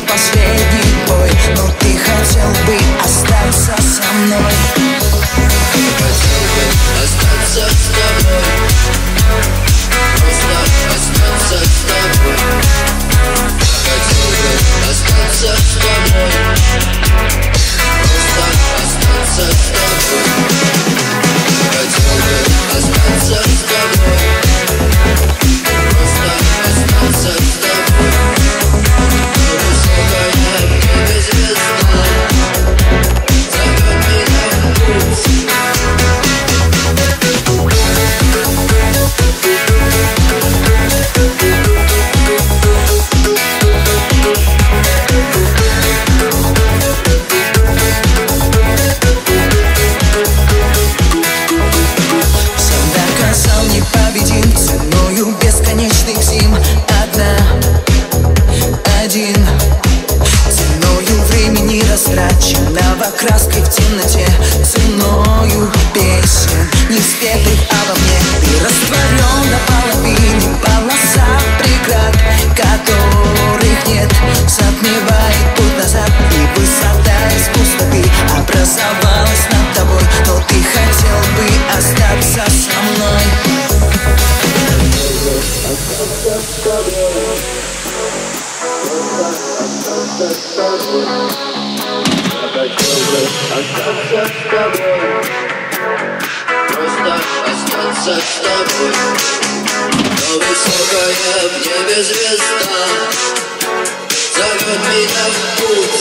последний бой, но ты хотел бы остаться со мной. Хотел бы остаться с тобой, просто остаться с тобой. Хотел бы остаться с тобой, просто остаться с тобой. Хотел бы остаться с тобой, просто остаться с тобой. Высокая небо звезда зовет меня в путь. Непобедим ценою бесконечных зим. Один ценою времени растраченного краской в темноте, ценою песен не спетых обо мне. Ты растворен до половины, полоса преград, которых нет, затмевает путь назад. И высота из пустоты образовалась над тобой, но ты хотел бы остаться со мной. Остаться с тобой, просто остаться с тобой. Я хотел бы остаться с тобой, просто остаться с тобой. Но высокая в небе звезда зовет меня в путь.